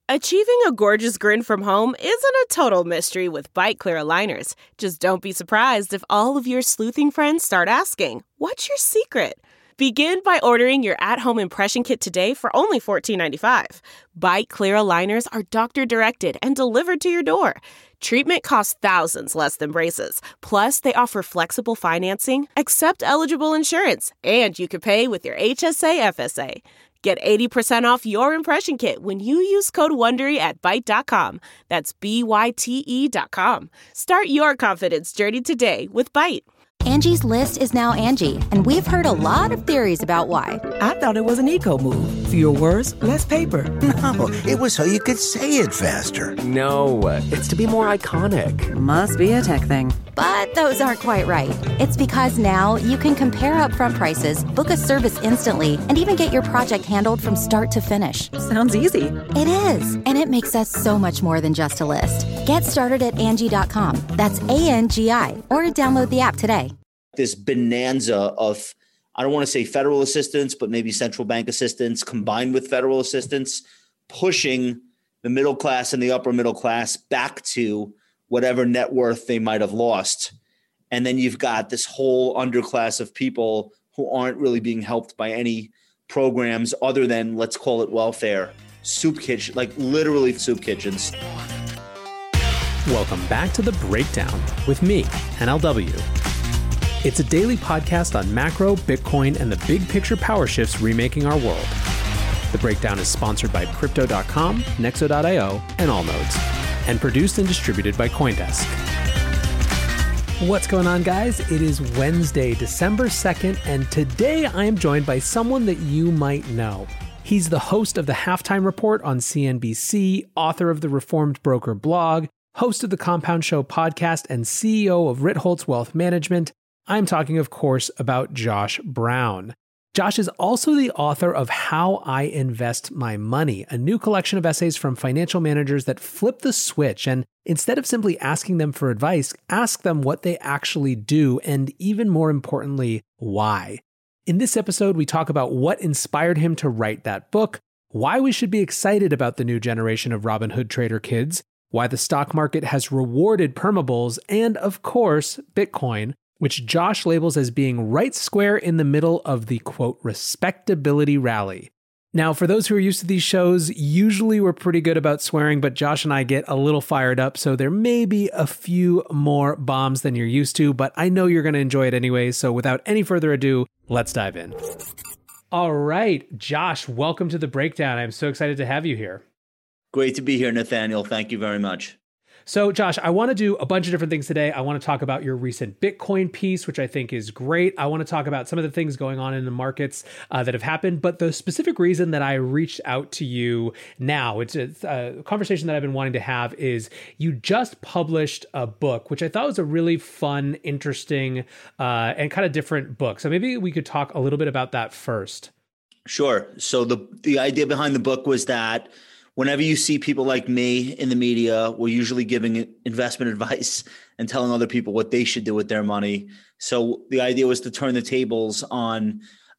Achieving a gorgeous grin from home isn't a total mystery with Byte Clear aligners. Just don't be surprised if all of your sleuthing friends start asking, "What's your secret?" Begin by ordering your at-home impression kit today for only $14.95. Byte Clear aligners are doctor-directed and delivered to your door. Treatment costs thousands less than braces. Plus, they offer flexible financing, accept eligible insurance, and you can pay with your HSA FSA. Get 80% off your impression kit when you use code WONDERY at Byte.com. That's BYTE.com. Start your confidence journey today with Byte. Angie's List is now Angie, and we've heard a lot of theories about why. I thought it was an eco move. Fewer words, less paper. No, it was so you could say it faster. No, it's to be more iconic. Must be a tech thing. But those aren't quite right. It's because now you can compare upfront prices, book a service instantly, and even get your project handled from start to finish. Sounds easy. It is, and it makes us so much more than just a list. Get started at Angie.com. That's ANGI, or download the app today. This bonanza of, I don't want to say federal assistance, but maybe central bank assistance combined with federal assistance, pushing the middle class and the upper middle class back to whatever net worth they might have lost. And then you've got this whole underclass of people who aren't really being helped by any programs other than, let's call it welfare, soup kitchen, like literally soup kitchens. Welcome back to The Breakdown with me, NLW. It's a daily podcast on macro, Bitcoin, and the big picture power shifts remaking our world. The Breakdown is sponsored by Crypto.com, Nexo.io, and Allnodes, and produced and distributed by CoinDesk. What's going on, guys? It is Wednesday, December 2nd, and today I am joined by someone that you might know. He's the host of the Halftime Report on CNBC, author of the Reformed Broker blog, host of the Compound Show podcast, and CEO of Ritholtz Wealth Management. I'm talking, of course, about Josh Brown. Josh is also the author of How I Invest My Money, a new collection of essays from financial managers that flip the switch and, instead of simply asking them for advice, ask them what they actually do and, even more importantly, why. In this episode, we talk about what inspired him to write that book, why we should be excited about the new generation of Robinhood trader kids, why the stock market has rewarded permabulls, and, of course, Bitcoin, which Josh labels as being right square in the middle of the, quote, respectability rally. Now, for those who are used to these shows, usually we're pretty good about swearing, but Josh and I get a little fired up, so there may be a few more bombs than you're used to, but I know you're going to enjoy it anyway, so without any further ado, let's dive in. All right, Josh, welcome to The Breakdown. I'm so excited to have you here. Great to be here, Nathaniel. Thank you very much. So, Josh, I want to do a bunch of different things today. I want to talk about your recent Bitcoin piece, which I think is great. I want to talk about some of the things going on in the markets that have happened. But the specific reason that I reached out to you now, it's a conversation that I've been wanting to have, is you just published a book, which I thought was a really fun, interesting, and kind of different book. So maybe we could talk a little bit about that first. Sure. So the idea behind the book was that whenever you see people like me in the media, we're usually giving investment advice and telling other people what they should do with their money. So the idea was to turn the tables on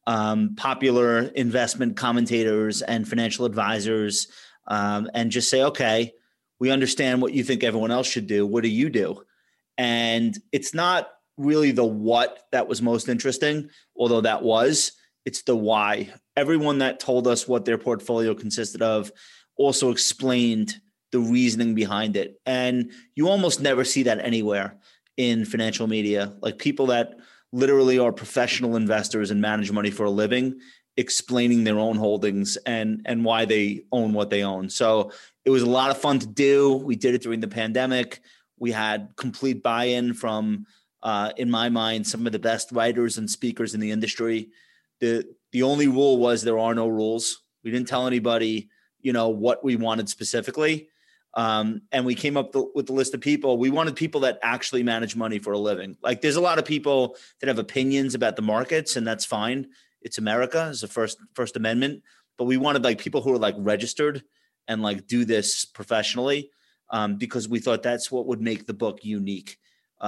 popular investment commentators and financial advisors and just say, okay, we understand what you think everyone else should do. What do you do? And it's not really the what that was most interesting, although that was. It's the why. Everyone that told us what their portfolio consisted of also explained the reasoning behind it. And you almost never see that anywhere in financial media, like people that literally are professional investors and manage money for a living, explaining their own holdings and why they own what they own. So it was a lot of fun to do. We did it during the pandemic. We had complete buy-in from, in my mind, some of the best writers and speakers in the industry. The only rule was there are no rules. We didn't tell anybody what we wanted specifically. And we came up with the list of people. We wanted people that actually manage money for a living. Like there's a lot of people that have opinions about the markets, and that's fine. It's America. It's the First Amendment. But we wanted like people who are like registered and like do this professionally because we thought that's what would make the book unique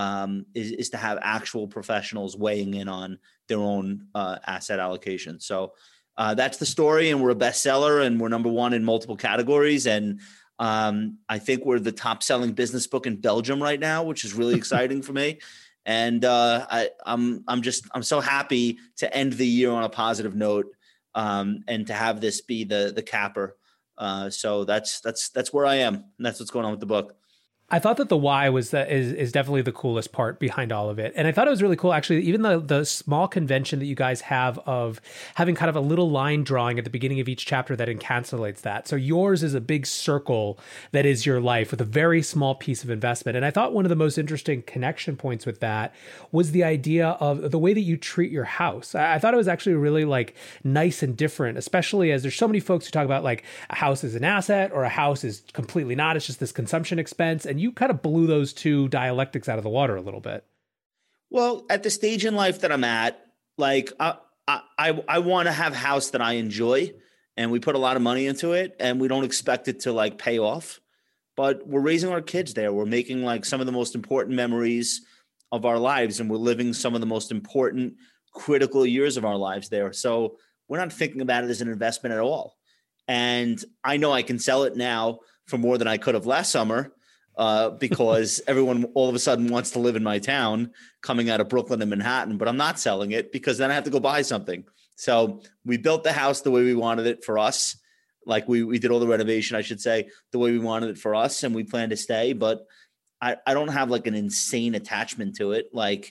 is to have actual professionals weighing in on their own asset allocation. So that's the story. And we're a bestseller, and we're number one in multiple categories. And I think we're the top selling business book in Belgium right now, which is really exciting for me. And I'm so happy to end the year on a positive note, and to have this be the capper. So that's where I am, and that's what's going on with the book. I thought that the why is definitely the coolest part behind all of it. And I thought it was really cool, actually, even the small convention that you guys have of having kind of a little line drawing at the beginning of each chapter that encapsulates that. So yours is a big circle that is your life with a very small piece of investment. And I thought one of the most interesting connection points with that was the idea of the way that you treat your house. I thought it was actually really like nice and different, especially as there's so many folks who talk about like a house is an asset or a house is completely not. It's just this consumption expense. And you kind of blew those two dialectics out of the water a little bit. Well, at the stage in life that I'm at, like I want to have a house that I enjoy, and we put a lot of money into it, and we don't expect it to like pay off, but we're raising our kids there. We're making like some of the most important memories of our lives, and we're living some of the most important critical years of our lives there. So we're not thinking about it as an investment at all. And I know I can sell it now for more than I could have last summer. Because everyone all of a sudden wants to live in my town coming out of Brooklyn and Manhattan, but I'm not selling it because then I have to go buy something. So we built the house the way we wanted it for us. Like we did all the renovation, I should say, the way we wanted it for us, and we plan to stay. But I don't have like an insane attachment to it. Like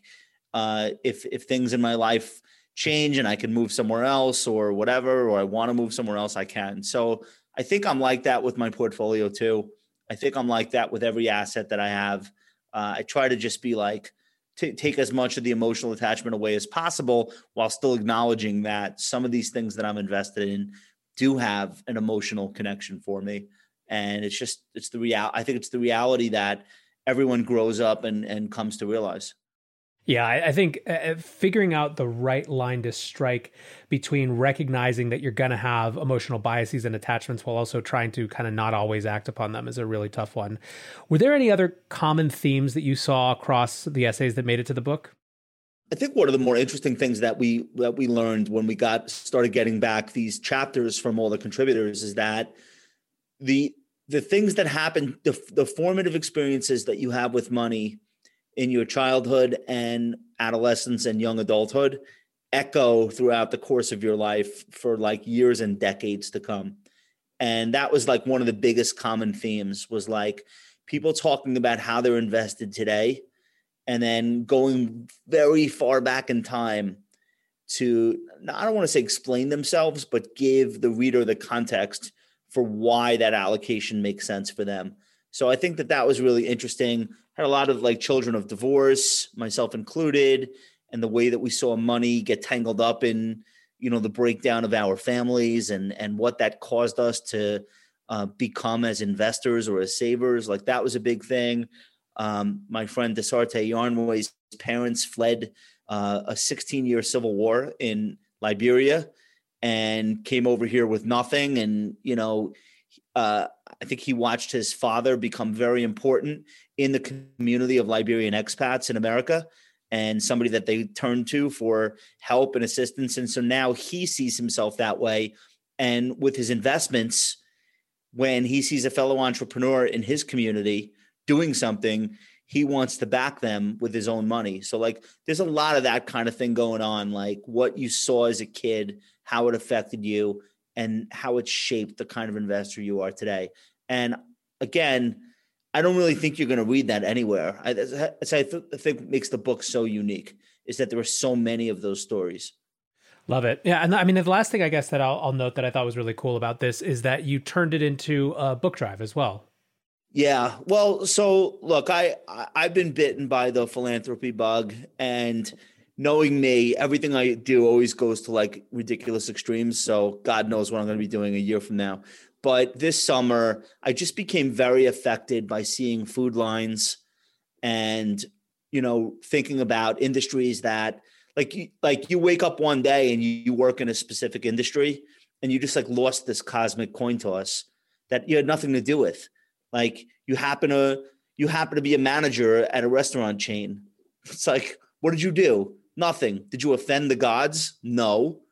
if things in my life change and I can move somewhere else or whatever, or I want to move somewhere else, I can. So I think I'm like that with my portfolio too. I think I'm like that with every asset that I have. I try to just be like, take as much of the emotional attachment away as possible while still acknowledging that some of these things that I'm invested in do have an emotional connection for me. And I think it's the reality that everyone grows up and comes to realize. Yeah, I think figuring out the right line to strike between recognizing that you're going to have emotional biases and attachments while also trying to kind of not always act upon them is a really tough one. Were there any other common themes that you saw across the essays that made it to the book? I think one of the more interesting things that we learned when we started getting back these chapters from all the contributors is that the things that happen, the formative experiences that you have with money in your childhood and adolescence and young adulthood echo throughout the course of your life for like years and decades to come. And that was like one of the biggest common themes was like people talking about how they're invested today and then going very far back in time to, I don't want to say explain themselves, but give the reader the context for why that allocation makes sense for them. So I think that was really interesting. Had a lot of like children of divorce, myself included, and the way that we saw money get tangled up in, the breakdown of our families and what that caused us to become as investors or as savers. Like that was a big thing. My friend Desarte Yarnway's parents fled a 16-year civil war in Liberia and came over here with nothing. And, I think he watched his father become very important in the community of Liberian expats in America and somebody that they turned to for help and assistance. And so now he sees himself that way. And with his investments, when he sees a fellow entrepreneur in his community doing something, he wants to back them with his own money. So like there's a lot of that kind of thing going on, like what you saw as a kid, how it affected you, and how it shaped the kind of investor you are today. And again, I don't really think you're going to read that anywhere. I think makes the book so unique is that there are so many of those stories. Love it. Yeah. And I mean, the last thing I guess that I'll note that I thought was really cool about this is that you turned it into a book drive as well. Yeah. Well, so look, I've been bitten by the philanthropy bug, and knowing me, everything I do always goes to like ridiculous extremes. So God knows what I'm going to be doing a year from now. But this summer, I just became very affected by seeing food lines and, thinking about industries that like you wake up one day and you work in a specific industry and you just like lost this cosmic coin toss that you had nothing to do with. Like you happen to be a manager at a restaurant chain. It's like, what did you do? Nothing. Did you offend the gods? No.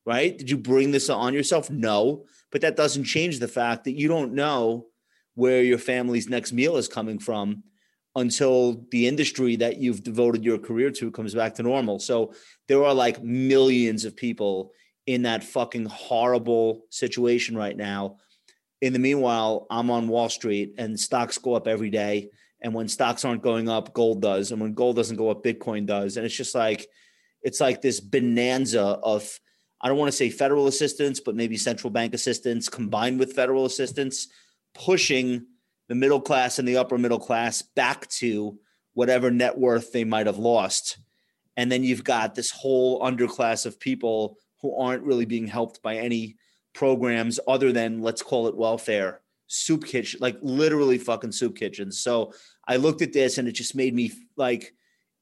right? Did you bring this on yourself? No, but that doesn't change the fact that you don't know where your family's next meal is coming from until the industry that you've devoted your career to comes back to normal. So there are like millions of people in that fucking horrible situation right now. In the meanwhile, I'm on Wall Street and stocks go up every day. And when stocks aren't going up, gold does. And when gold doesn't go up, Bitcoin does. And it's just like, it's like this bonanza of, I don't want to say federal assistance, but maybe central bank assistance combined with federal assistance, pushing the middle class and the upper middle class back to whatever net worth they might have lost. And then you've got this whole underclass of people who aren't really being helped by any programs other than, let's call it welfare, soup kitchen, like literally fucking soup kitchens. So I looked at this and it just made me like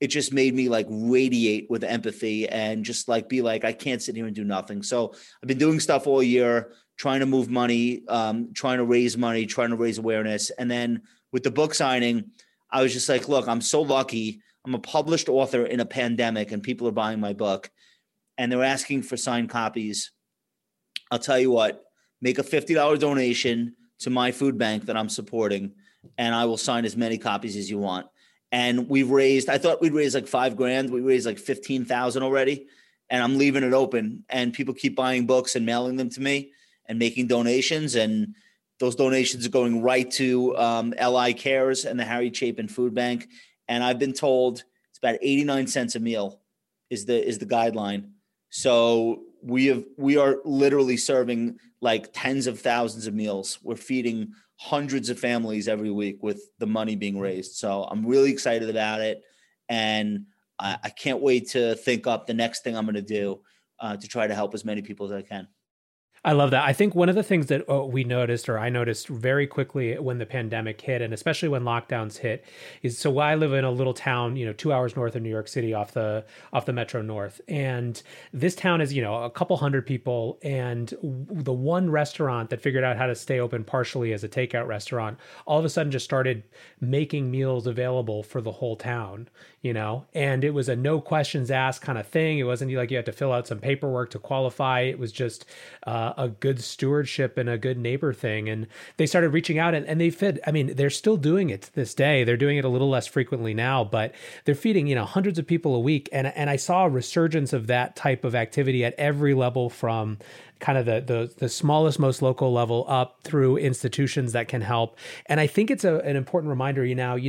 radiate with empathy and just like be like, I can't sit here and do nothing. So I've been doing stuff all year, trying to move money, trying to raise money, trying to raise awareness. And then with the book signing, I was just like, look, I'm so lucky. I'm a published author in a pandemic and people are buying my book and they're asking for signed copies. I'll tell you what, make a $50 donation to my food bank that I'm supporting and I will sign as many copies as you want. And we've raised, I thought we'd raise like $5,000. We raised like 15,000 already. And I'm leaving it open and people keep buying books and mailing them to me and making donations. And those donations are going right to LI Cares and the Harry Chapin Food Bank. And I've been told it's about 89 cents a meal is the guideline. So we are literally serving like tens of thousands of meals. We're feeding hundreds of families every week with the money being raised. So I'm really excited about it. And I can't wait to think up the next thing I'm going to do to try to help as many people as I can. I love that. I think one of the things that we noticed, or I noticed very quickly when the pandemic hit, and especially when lockdowns hit, is so I live in a little town, 2 hours north of New York City off the Metro North. And this town is, a couple hundred people. And the one restaurant that figured out how to stay open partially as a takeout restaurant, all of a sudden just started making meals available for the whole town, and it was a no questions asked kind of thing. It wasn't like you had to fill out some paperwork to qualify. It was just a good stewardship and a good neighbor thing. And they started reaching out and they fed, they're still doing it to this day. They're doing it a little less frequently now, but they're feeding, hundreds of people a week. And I saw a resurgence of that type of activity at every level, from kind of the smallest, most local level up through institutions that can help. And I think it's an important reminder,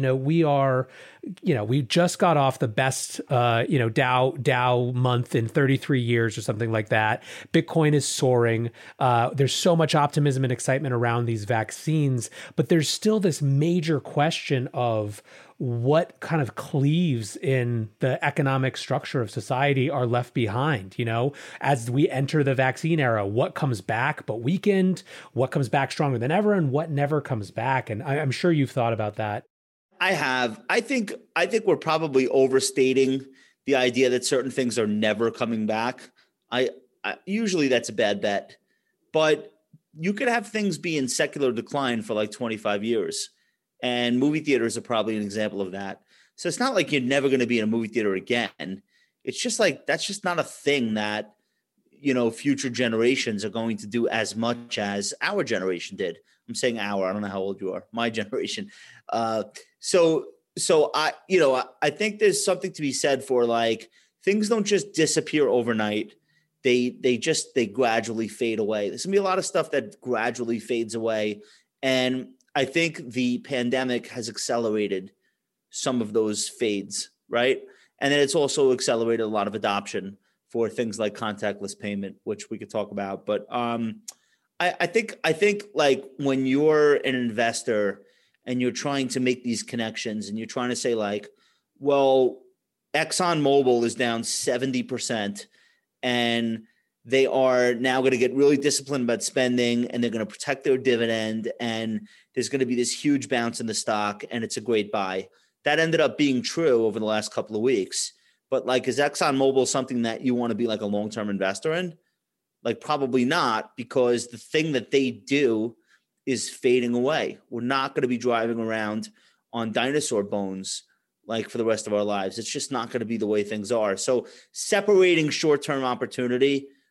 we just got off the best, Dow month in 33 years or something like that. Bitcoin is soaring. There's so much optimism and excitement around these vaccines, but there's still this major question of what kind of cleaves in the economic structure of society are left behind, as we enter the vaccine era. What comes back but weakened, what comes back stronger than ever, and what never comes back. And I'm sure you've thought about that. I have. I think we're probably overstating the idea that certain things are never coming back. I usually that's a bad bet, but you could have things be in secular decline for like 25 years. And movie theaters are probably an example of that. So it's not like you're never going to be in a movie theater again. It's just like, that's just not a thing that, future generations are going to do as much as our generation did. I'm saying our, I don't know how old you are, my generation. So I think there's something to be said for like, things don't just disappear overnight. They gradually fade away. There's gonna be a lot of stuff that gradually fades away. And I think the pandemic has accelerated some of those fades, right? And then it's also accelerated a lot of adoption for things like contactless payment, which we could talk about. But I think like when you're an investor and you're trying to make these connections and you're trying to say like, well, ExxonMobil is down 70% and they are now going to get really disciplined about spending and they're going to protect their dividend. And there's going to be this huge bounce in the stock and it's a great buy. That ended up being true over the last couple of weeks. But like, is ExxonMobil something that you want to be like a long-term investor in? Like probably not, because the thing that they do is fading away. We're not going to be driving around on dinosaur bones like for the rest of our lives. It's just not going to be the way things are. So separating short-term opportunity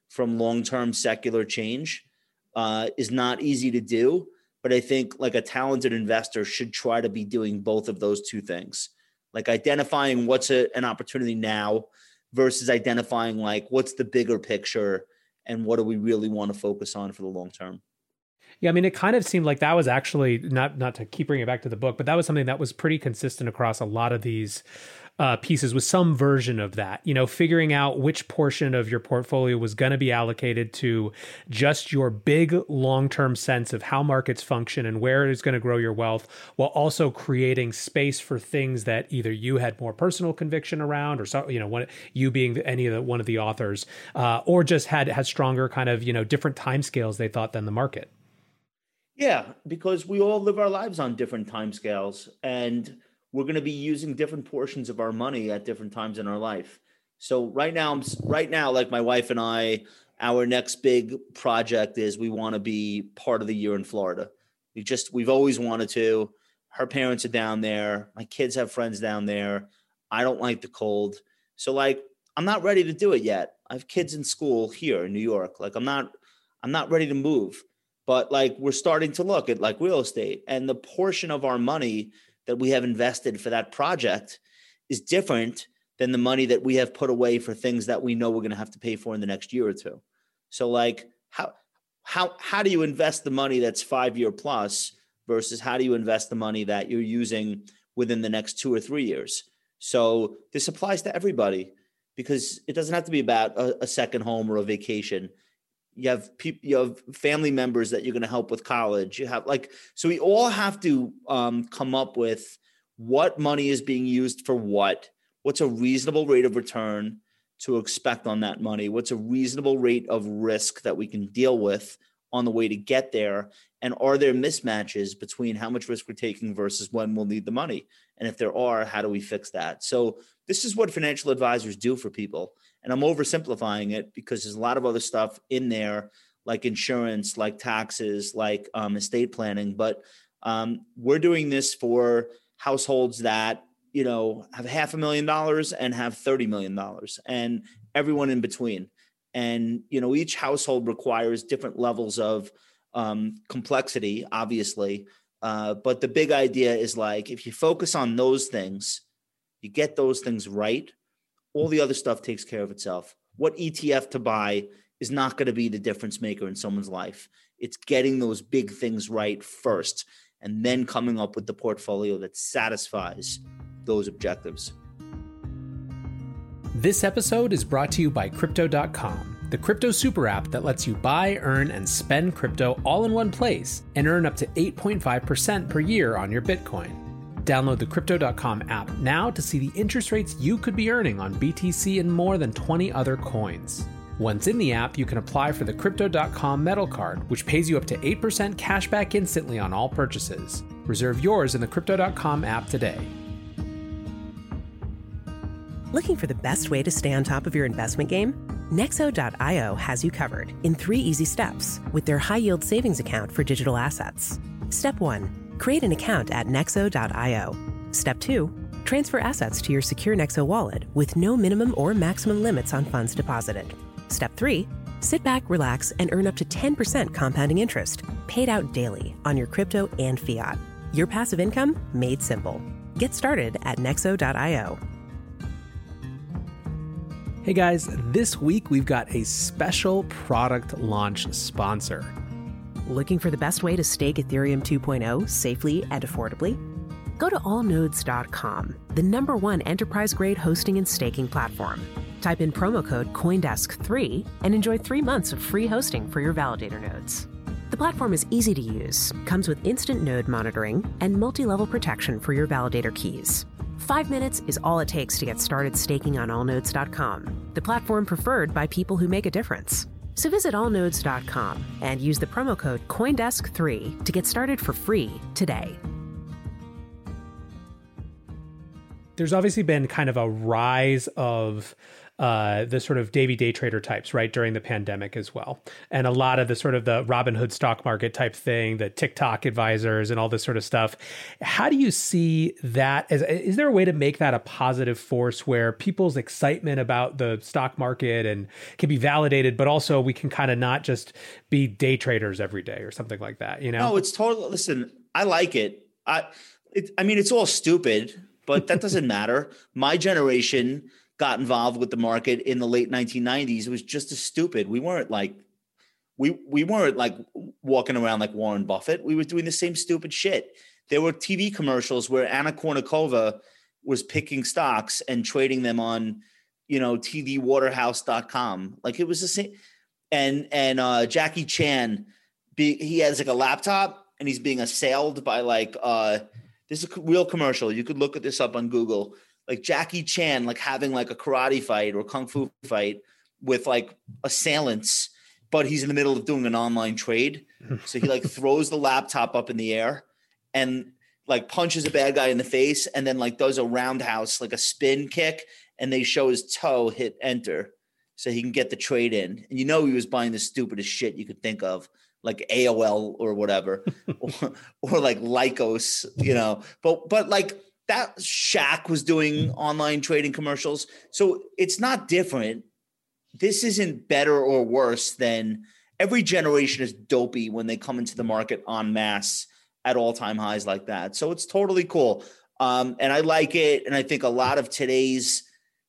from long-term secular change is not easy to do. But I think like a talented investor should try to be doing both of those two things, like identifying what's an opportunity now versus identifying like what's the bigger picture and what do we really want to focus on for the long term. Yeah, I mean, it kind of seemed like that was actually, not to keep bringing it back to the book, but that was something that was pretty consistent across a lot of these pieces, with some version of that, figuring out which portion of your portfolio was going to be allocated to just your big long-term sense of how markets function and where it is going to grow your wealth, while also creating space for things that either you had more personal conviction around, or you being one of the authors, or just had stronger kind of, different timescales they thought than the market. Yeah, because we all live our lives on different timescales, and we're going to be using different portions of our money at different times in our life. So right now, like my wife and I, our next big project is we want to be part of the year in Florida. We've always wanted to. Her parents are down there. My kids have friends down there. I don't like the cold. So like, I'm not ready to do it yet. I have kids in school here in New York. Like I'm not ready to move. But like we're starting to look at like real estate, and the portion of our money that we have invested for that project is different than the money that we have put away for things that we know we're going to have to pay for in the next year or two. So like how do you invest the money that's 5-year plus versus how do you invest the money that you're using within the next 2 or 3 years? So this applies to everybody, because it doesn't have to be about a second home or a vacation. You have family members that you're going to help with college. So we all have to come up with what money is being used for what's a reasonable rate of return to expect on that money, what's a reasonable rate of risk that we can deal with on the way to get there, and are there mismatches between how much risk we're taking versus when we'll need the money? And if there are, how do we fix that? So this is what financial advisors do for people. And I'm oversimplifying it because there's a lot of other stuff in there, like insurance, like taxes, like estate planning. But we're doing this for households that, have $500,000 and have $30 million, and everyone in between. And, each household requires different levels of complexity, obviously. But the big idea is like, if you focus on those things, you get those things right, all the other stuff takes care of itself. What ETF to buy is not going to be the difference maker in someone's life. It's getting those big things right first, and then coming up with the portfolio that satisfies those objectives. This episode is brought to you by Crypto.com, the crypto super app that lets you buy, earn, and spend crypto all in one place and earn up to 8.5% per year on your Bitcoin. Download the Crypto.com app now to see the interest rates you could be earning on BTC and more than 20 other coins. Once in the app, you can apply for the Crypto.com Metal Card, which pays you up to 8% cash back instantly on all purchases. Reserve yours in the Crypto.com app today. Looking for the best way to stay on top of your investment game? Nexo.io has you covered in 3 easy steps with their high-yield savings account for digital assets. Step 1. Create an account at Nexo.io. Step 2. Transfer assets to your secure Nexo wallet with no minimum or maximum limits on funds deposited. Step 3. Sit back, relax, and earn up to 10% compounding interest, paid out daily on your crypto and fiat. Your passive income made simple. Get started at Nexo.io. Hey guys, this week we've got a special product launch sponsor. Looking for the best way to stake Ethereum 2.0 safely and affordably? Go to allnodes.com, the #1 enterprise-grade hosting and staking platform. Type in promo code CoinDesk3 and enjoy 3 months of free hosting for your validator nodes. The platform is easy to use, comes with instant node monitoring, and multi-level protection for your validator keys. 5 minutes is all it takes to get started staking on allnodes.com, the platform preferred by people who make a difference. So visit allnodes.com and use the promo code CoinDesk3 to get started for free today. There's obviously been kind of a rise of the sort of Davey day trader types, right, during the pandemic as well. And a lot of the sort of the Robinhood stock market type thing, the TikTok advisors and all this sort of stuff. How do you see that? Is there a way to make that a positive force where people's excitement about the stock market and can be validated, but also we can kind of not just be day traders every day or something like that, you know? No, it's totally, listen, I like it. I mean, it's all stupid, but that doesn't matter. My generation got involved with the market in the late 1990s. It was just as stupid. We weren't like walking around like Warren Buffett. We were doing the same stupid shit. There were TV commercials where Anna Kournikova was picking stocks and trading them on, TDWaterhouse.com. Like it was the same. And Jackie Chan, he has like a laptop and he's being assailed by this is a real commercial. You could look at this up on Google. Like Jackie Chan, like having like a karate fight or kung fu fight with like assailants, but he's in the middle of doing an online trade. So he like throws the laptop up in the air and like punches a bad guy in the face and then like does a roundhouse, like a spin kick, and they show his toe hit enter so he can get the trade in. And he was buying the stupidest shit you could think of, like AOL or whatever, or like Lycos, but like that Shaq was doing online trading commercials. So it's not different. This isn't better or worse than every generation is dopey when they come into the market en masse at all-time highs like that. So it's totally cool. And I like it. And I think a lot of today's,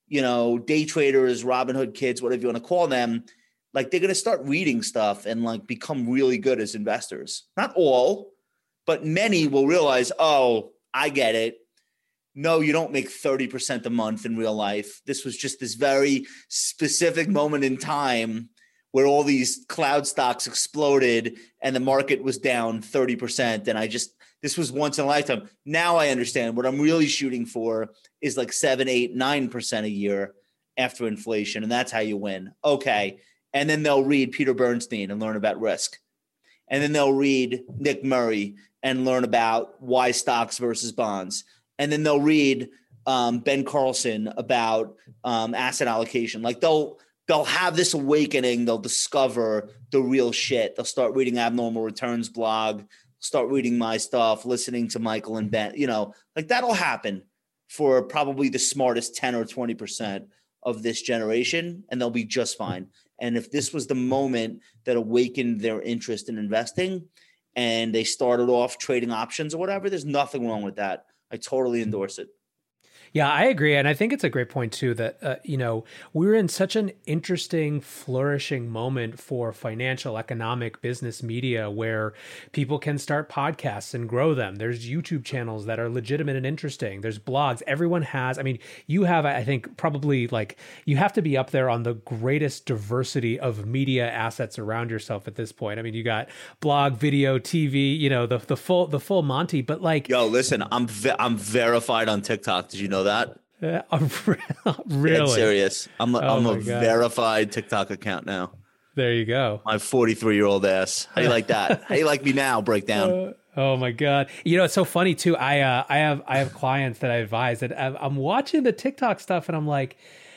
day traders, Robinhood kids, whatever you want to call them, like they're going to start reading stuff and like become really good as investors. Not all, but many will realize, oh, I get it. No, you don't make 30% a month in real life. This was just this very specific moment in time where all these cloud stocks exploded and the market was down 30%. And this was once in a lifetime. Now I understand what I'm really shooting for is like 7, 8, 9% a year after inflation. And that's how you win. Okay. And then they'll read Peter Bernstein and learn about risk. And then they'll read Nick Murray and learn about why stocks versus bonds. And then they'll read Ben Carlson about asset allocation. Like they'll have this awakening. They'll discover the real shit. They'll start reading Abnormal Returns blog, start reading my stuff, listening to Michael and Ben. Like that'll happen for probably the smartest 10 or 20% of this generation, and they'll be just fine. And if this was the moment that awakened their interest in investing and they started off trading options or whatever, there's nothing wrong with that. I totally endorse it. Yeah, I agree. And I think it's a great point, too, that, we're in such an interesting, flourishing moment for financial, economic, business media where people can start podcasts and grow them. There's YouTube channels that are legitimate and interesting. There's blogs. Everyone has. I mean, you have, I think, probably you have to be up there on the greatest diversity of media assets around yourself at this point. I mean, you got blog, video, TV, the full Monty. But yo, listen, I'm verified on TikTok. Did you know that? Really? Dead serious. I'm a verified TikTok account now. There you go. My 43-year-old ass. How do you like that? How do you like me now? Breakdown. Oh my God. It's so funny too. I have clients that I advise that I'm watching the TikTok stuff and I'm like,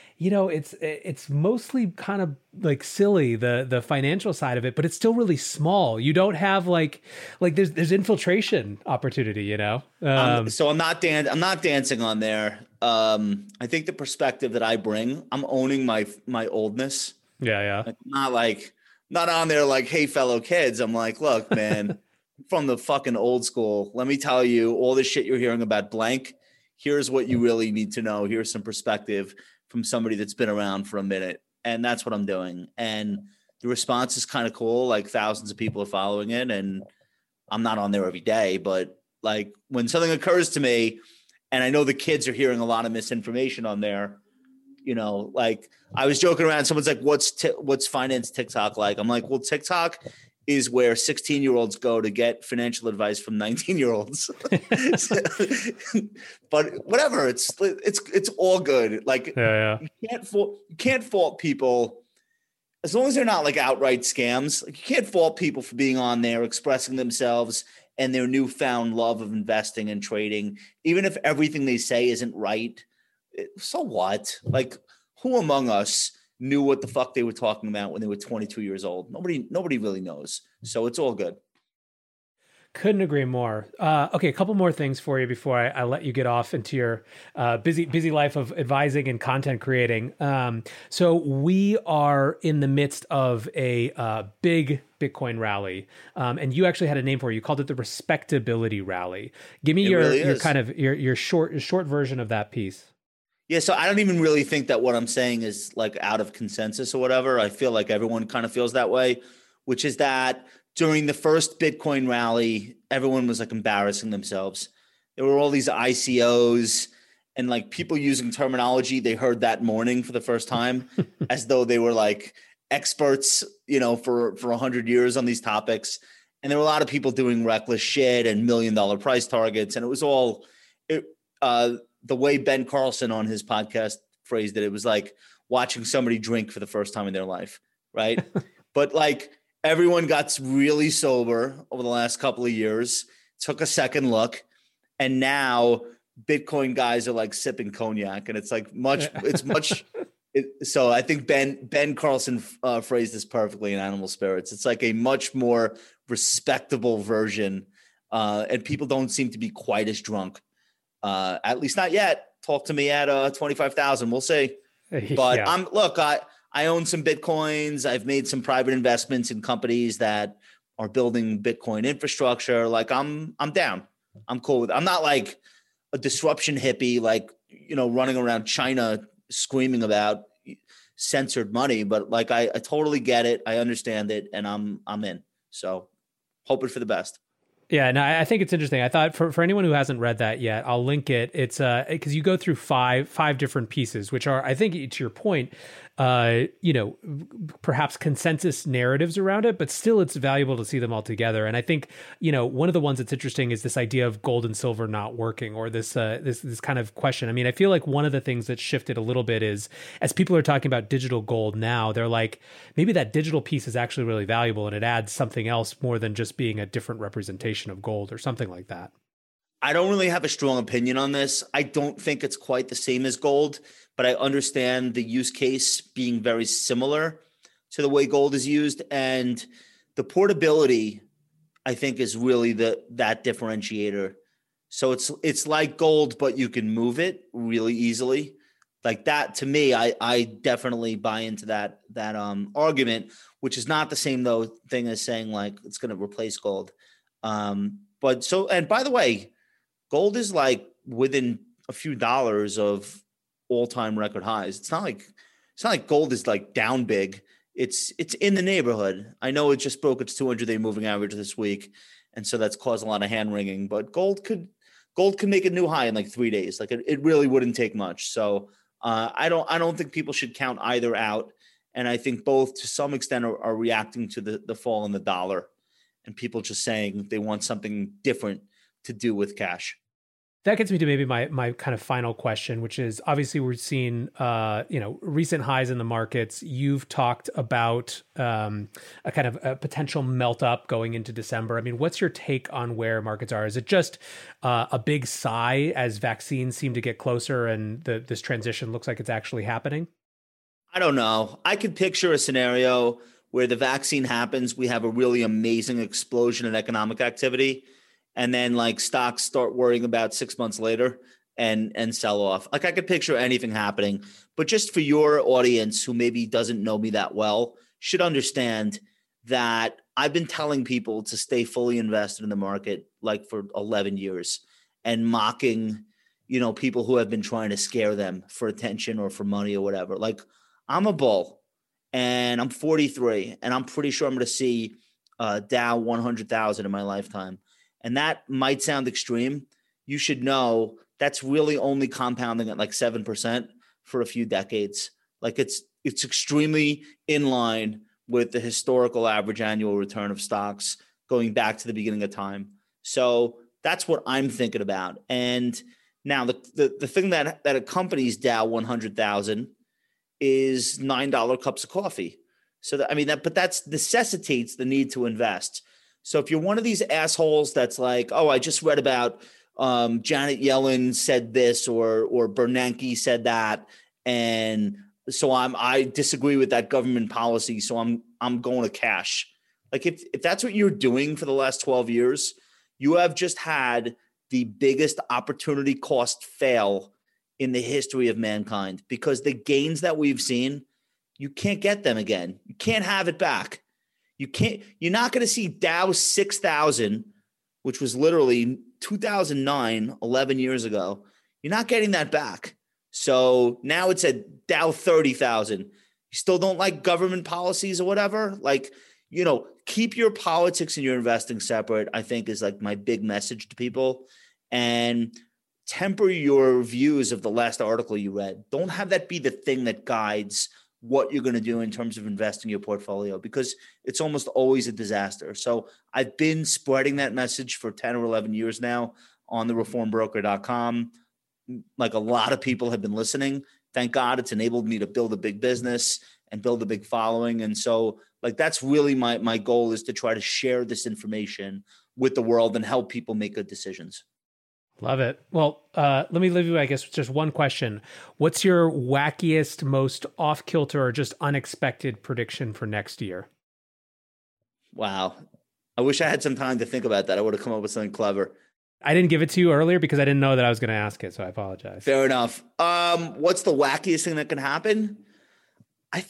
it's mostly kind of like silly, the financial side of it, but it's still really small. You don't have like there's infiltration opportunity, So I'm not dancing on there. I think the perspective that I bring, I'm owning my oldness. Yeah. Not on there like, hey, fellow kids. I'm like, look, man, from the fucking old school. Let me tell you all this shit you're hearing about blank. Here's what you really need to know. Here's some perspective from somebody that's been around for a minute. And that's what I'm doing. And the response is kind of cool. Like thousands of people are following it. And I'm not on there every day, but like when something occurs to me and I know the kids are hearing a lot of misinformation on there, like I was joking around. Someone's like, what's finance TikTok like? I'm like, well, TikTok is where 16-year-olds go to get financial advice from 19-year-olds. But whatever, it's all good. Like you can't fault people as long as they're not like outright scams. Like you can't fault people for being on there, expressing themselves and their newfound love of investing and trading, even if everything they say isn't right. So what? Like, who among us knew what the fuck they were talking about when they were 22 years old? Nobody really knows. So it's all good. Couldn't agree more. Okay, a couple more things for you before I let you get off into your busy life of advising and content creating. So we are in the midst of a big Bitcoin rally, and you actually had a name for it. You called it the Respectability Rally. Give me your kind of your short version of that piece. Yeah, so I don't even really think that what I'm saying is like out of consensus or whatever. I feel like everyone kind of feels that way, which is that during the first Bitcoin rally, everyone was like embarrassing themselves. There were all these ICOs and like people using terminology they heard that morning for the first time as though they were like experts, for 100 years on these topics. And there were a lot of people doing reckless shit and $1 million price targets. And it was all the way Ben Carlson on his podcast phrased it. It was like watching somebody drink for the first time in their life. Right. But like, everyone got really sober over the last couple of years, took a second look, and now Bitcoin guys are like sipping cognac, and it's like so I think Ben Carlson phrased this perfectly in Animal Spirits. It's like a much more respectable version, and people don't seem to be quite as drunk, at least not yet. Talk to me at 25,000. We'll see. But yeah. I own some Bitcoins. I've made some private investments in companies that are building Bitcoin infrastructure. Like I'm down. I'm cool with it. I'm not like a disruption hippie, like, running around China screaming about censored money, but like, I totally get it. I understand it, and I'm in. So hoping for the best. Yeah, no, I think it's interesting. I thought for anyone who hasn't read that yet, I'll link it. It's because you go through five different pieces, which are, I think, to your point, perhaps consensus narratives around it, but still it's valuable to see them all together. And I think, one of the ones that's interesting is this idea of gold and silver not working, or this kind of question. I mean, I feel like one of the things that shifted a little bit is, as people are talking about digital gold now, they're like, maybe that digital piece is actually really valuable and it adds something else more than just being a different representation of gold or something like that. I don't really have a strong opinion on this. I don't think it's quite the same as gold, but I understand the use case being very similar to the way gold is used. And the portability, I think, is really that differentiator. So it's like gold, but you can move it really easily. Like that, to me, I definitely buy into that argument, which is not the same thing as saying like it's going to replace gold. And by the way, gold is like within a few dollars of all-time record highs. It's not like gold is like down big. It's in the neighborhood. I know it just broke its 200-day moving average this week, and so that's caused a lot of hand wringing. But gold could make a new high in like 3 days. Like it really wouldn't take much. So I don't think people should count either out. And I think both, to some extent, are reacting to the fall in the dollar, and people just saying they want something different to do with cash. That gets me to maybe my kind of final question, which is, obviously we're seeing recent highs in the markets. You've talked about a kind of a potential melt up going into December. I mean, what's your take on where markets are? Is it just a big sigh as vaccines seem to get closer and this transition looks like it's actually happening? I don't know. I could picture a scenario where the vaccine happens, we have a really amazing explosion in economic activity, and then like stocks start worrying about 6 months later and sell off. Like I could picture anything happening, but just for your audience who maybe doesn't know me that well, should understand that I've been telling people to stay fully invested in the market like for 11 years, and mocking, people who have been trying to scare them for attention or for money or whatever. Like I'm a bull. And I'm 43, and I'm pretty sure I'm going to see Dow 100,000 in my lifetime. And that might sound extreme. You should know that's really only compounding at like 7% for a few decades. Like it's extremely in line with the historical average annual return of stocks going back to the beginning of time. So that's what I'm thinking about. And now the thing that accompanies Dow 100,000 is $9 cups of coffee. So that necessitates the need to invest. So if you're one of these assholes that's like, oh, I just read about Janet Yellen said this or Bernanke said that, and So I disagree with that government policy. So I'm going to cash. Like if that's what you're doing for the last 12 years, you have just had the biggest opportunity cost fail in the history of mankind, because the gains that we've seen, you can't get them again. You can't have it back. You're not going to see Dow 6,000, which was literally 2009, 11 years ago. You're not getting that back. So now it's at Dow 30,000. You still don't like government policies or whatever? Like, keep your politics and your investing separate, I think, is like my big message to people. And temper your views of the last article you read. Don't have that be the thing that guides what you're going to do in terms of investing your portfolio, because it's almost always a disaster. So I've been spreading that message for 10 or 11 years now on the reformbroker.com. Like a lot of people have been listening. Thank God it's enabled me to build a big business and build a big following. And so like, that's really my goal, is to try to share this information with the world and help people make good decisions. Love it. Well, let me leave you, I guess, with just one question. What's your wackiest, most off-kilter or just unexpected prediction for next year? Wow. I wish I had some time to think about that. I would have come up with something clever. I didn't give it to you earlier because I didn't know that I was going to ask it, so I apologize. Fair enough. What's the wackiest thing that can happen? I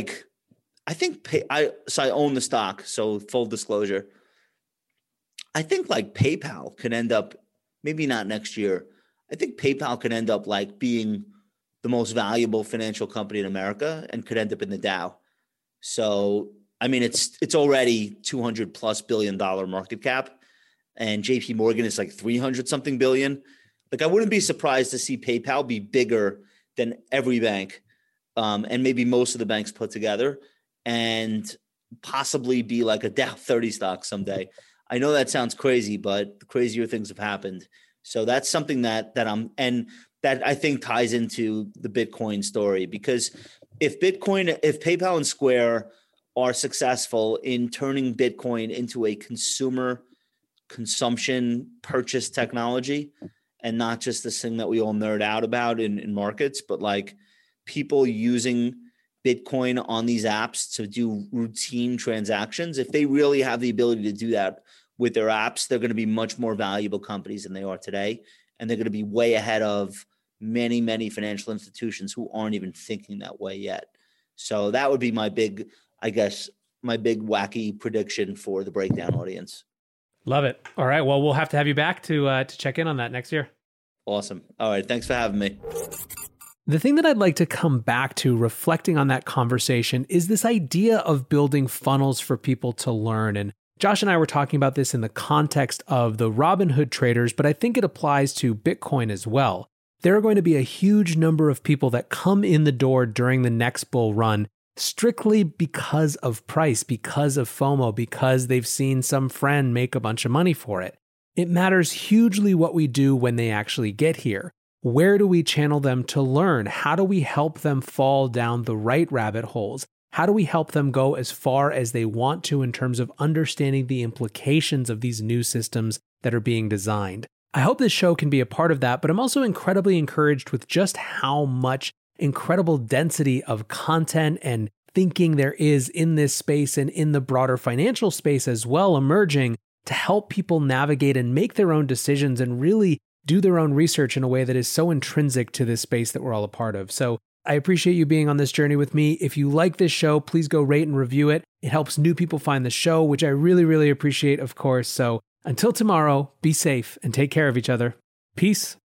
own the stock, so full disclosure. I think like PayPal could end up, maybe not next year, I think PayPal could end up like being the most valuable financial company in America and could end up in the Dow. So, I mean, it's already $200+ billion market cap, and JP Morgan is like 300 something billion. Like, I wouldn't be surprised to see PayPal be bigger than every bank, and maybe most of the banks put together, and possibly be like a Dow 30 stock someday. I know that sounds crazy, but crazier things have happened. So that's something that I think ties into the Bitcoin story, because if PayPal and Square are successful in turning Bitcoin into a consumer consumption purchase technology, and not just this thing that we all nerd out about in markets, but like people using Bitcoin on these apps to do routine transactions, if they really have the ability to do that with their apps, they're going to be much more valuable companies than they are today. And they're going to be way ahead of many, many financial institutions who aren't even thinking that way yet. So that would be my big wacky prediction for the Breakdown audience. Love it. All right. Well, we'll have to have you back to check in on that next year. Awesome. All right. Thanks for having me. The thing that I'd like to come back to, reflecting on that conversation, is this idea of building funnels for people to learn. And Josh and I were talking about this in the context of the Robinhood traders, but I think it applies to Bitcoin as well. There are going to be a huge number of people that come in the door during the next bull run strictly because of price, because of FOMO, because they've seen some friend make a bunch of money for it. It matters hugely what we do when they actually get here. Where do we channel them to learn? How do we help them fall down the right rabbit holes? How do we help them go as far as they want to in terms of understanding the implications of these new systems that are being designed? I hope this show can be a part of that, but I'm also incredibly encouraged with just how much incredible density of content and thinking there is in this space and in the broader financial space as well emerging to help people navigate and make their own decisions and really do their own research in a way that is so intrinsic to this space that we're all a part of. So I appreciate you being on this journey with me. If you like this show, please go rate and review it. It helps new people find the show, which I really, really appreciate, of course. So until tomorrow, be safe and take care of each other. Peace.